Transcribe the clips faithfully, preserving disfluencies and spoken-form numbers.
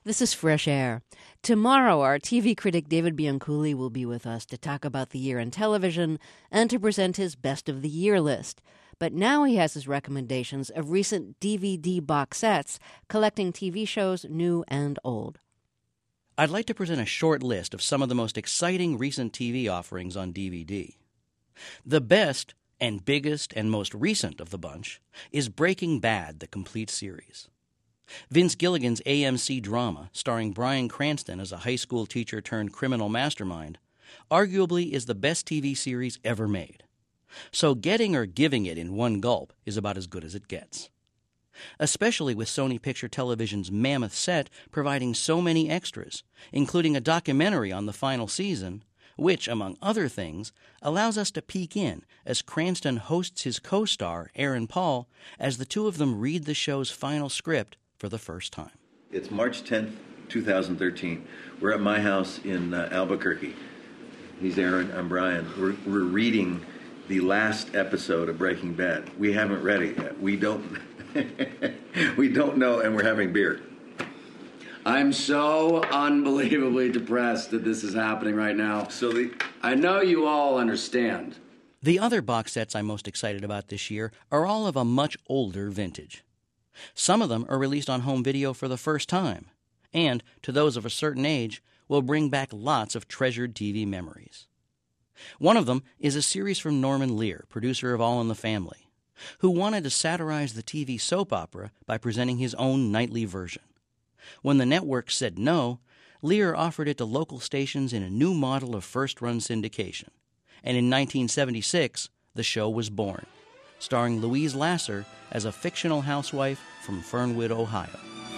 This is Fresh Air. Tomorrow, our T V critic David Bianculli will be with us to talk about the year in television and to present his Best of the Year list. But now he has his recommendations of recent D V D box sets collecting T V shows new and old. I'd like to present a short list of some of the most exciting recent T V offerings on D V D. The best and biggest and most recent of the bunch is Breaking Bad, the complete series. Vince Gilligan's A M C drama, starring Bryan Cranston as a high school teacher turned criminal mastermind, arguably is the best T V series ever made. So getting or giving it in one gulp is about as good as it gets. Especially with Sony Picture Television's mammoth set providing so many extras, including a documentary on the final season, which, among other things, allows us to peek in as Cranston hosts his co-star, Aaron Paul, as the two of them read the show's final script for the first time. It's March tenth, twenty thirteen. We're at my house in uh, Albuquerque. He's Aaron, I'm Brian. We're, we're reading the last episode of Breaking Bad. We haven't read it yet. We don't, we don't know, and we're having beer. I'm so unbelievably depressed that this is happening right now. So the, I know you all understand. The other box sets I'm most excited about this year are all of a much older vintage. Some of them are released on home video for the first time, and, to those of a certain age, will bring back lots of treasured T V memories. One of them is a series from Norman Lear, producer of All in the Family, who wanted to satirize the T V soap opera by presenting his own nightly version. When the network said no, Lear offered it to local stations in a new model of first-run syndication, and in nineteen seventy-six, the show was born, starring Louise Lasser as a fictional housewife from Fernwood, Ohio.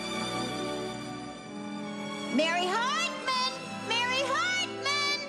Mary Hartman! Mary Hartman!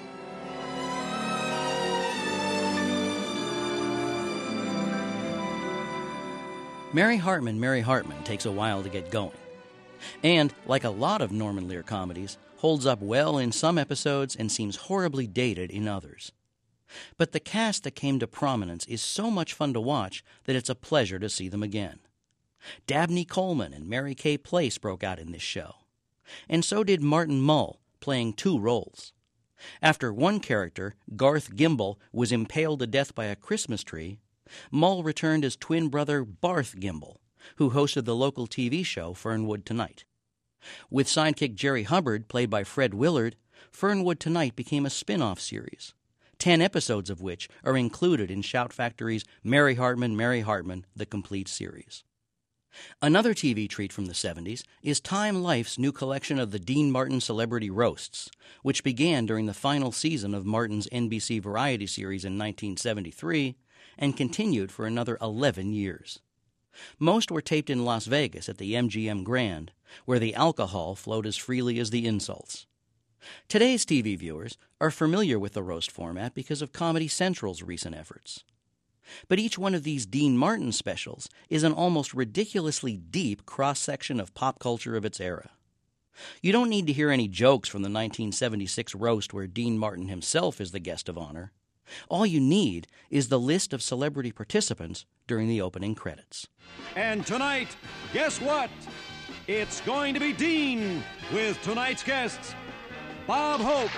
Mary Hartman, Mary Hartman takes a while to get going, and, like a lot of Norman Lear comedies, holds up well in some episodes and seems horribly dated in others. But the cast that came to prominence is so much fun to watch that it's a pleasure to see them again. Dabney Coleman and Mary Kay Place broke out in this show. And so did Martin Mull, playing two roles. After one character, Garth Gimble, was impaled to death by a Christmas tree, Mull returned as twin brother Barth Gimble, who hosted the local T V show Fernwood Tonight. With sidekick Jerry Hubbard, played by Fred Willard, Fernwood Tonight became a spin-off series, ten episodes of which are included in Shout Factory's Mary Hartman, Mary Hartman, the complete series. Another T V treat from the seventies is Time Life's new collection of the Dean Martin Celebrity Roasts, which began during the final season of Martin's N B C variety series in nineteen seventy-three and continued for another eleven years. Most were taped in Las Vegas at the M G M Grand, where the alcohol flowed as freely as the insults. Today's T V viewers are familiar with the roast format because of Comedy Central's recent efforts. But each one of these Dean Martin specials is an almost ridiculously deep cross-section of pop culture of its era. You don't need to hear any jokes from the nineteen seventy-six roast where Dean Martin himself is the guest of honor. All you need is the list of celebrity participants during the opening credits. And tonight, guess what? It's going to be Dean with tonight's guests: Bob Hope,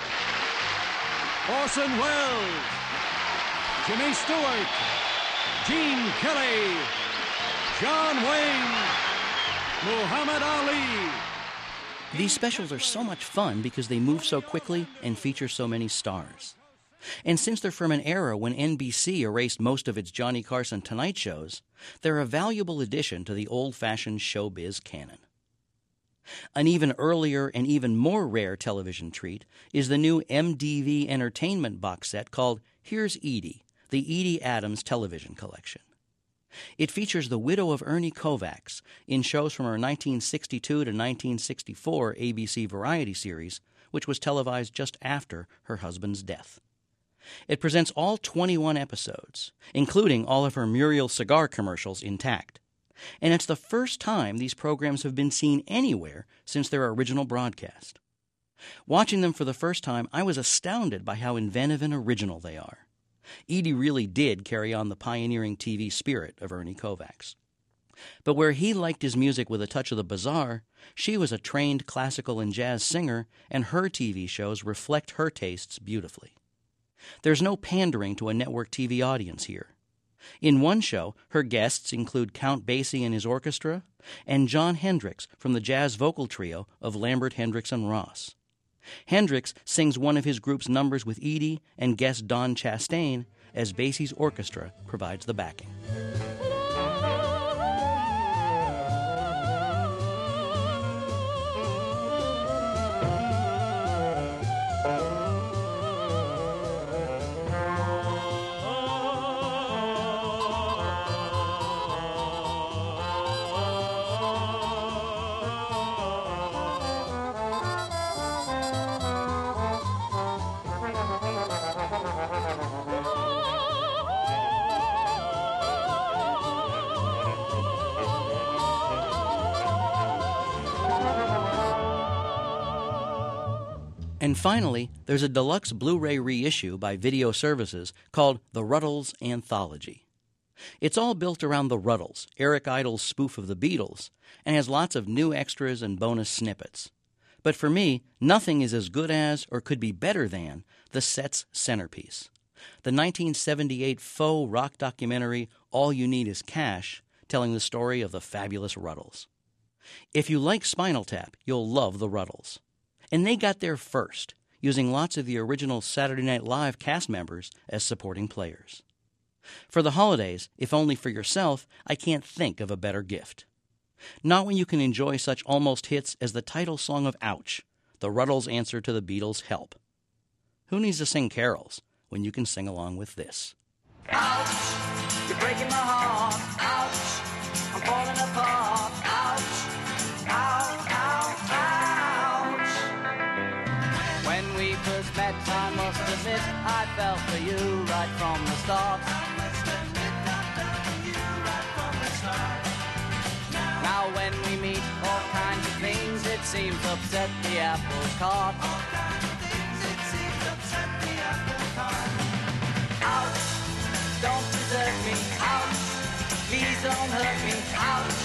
Orson Welles, Jimmy Stewart, Gene Kelly, John Wayne, Muhammad Ali. These specials are so much fun because they move so quickly and feature so many stars. And since they're from an era when N B C erased most of its Johnny Carson Tonight shows, they're a valuable addition to the old-fashioned showbiz canon. An even earlier and even more rare television treat is the new M D V Entertainment box set called Here's Edie, the Edie Adams Television Collection. It features the widow of Ernie Kovacs in shows from her nineteen sixty-two to nineteen sixty-four A B C variety series, which was televised just after her husband's death. It presents all twenty-one episodes, including all of her Muriel cigar commercials intact. And it's the first time these programs have been seen anywhere since their original broadcast. Watching them for the first time, I was astounded by how inventive and original they are. Edie really did carry on the pioneering T V spirit of Ernie Kovacs. But where he liked his music with a touch of the bizarre, she was a trained classical and jazz singer, and her T V shows reflect her tastes beautifully. There's no pandering to a network T V audience here. In one show, her guests include Count Basie and his orchestra, and Jon Hendricks from the jazz vocal trio of Lambert, Hendricks, and Ross. Hendricks sings one of his group's numbers with Edie and guest Don Chastain as Basie's orchestra provides the backing. And finally, there's a deluxe Blu-ray reissue by Video Services called The Rutles Anthology. It's all built around The Rutles, Eric Idle's spoof of the Beatles, and has lots of new extras and bonus snippets. But for me, nothing is as good as, or could be better than, the set's centerpiece. The nineteen seventy-eight faux rock documentary All You Need Is Cash, telling the story of the fabulous Rutles. If you like Spinal Tap, you'll love The Rutles. And they got there first, using lots of the original Saturday Night Live cast members as supporting players. For the holidays, if only for yourself, I can't think of a better gift. Not when you can enjoy such almost hits as the title song of Ouch, the Rutles' answer to the Beatles' Help. Who needs to sing carols when you can sing along with this? Ouch, you're breaking my heart. Ouch, I'm falling apart. Ouch, ow, ow, ouch. When we first met, I must admit, I fell for you right from the start. I must admit, I fell for you right from the start. Now when we meet, all kinds of things, it seems upset the apple cart. All kinds of things, it seems upset the apple cart. Ouch, don't desert me. Ouch, please don't hurt me. Ouch,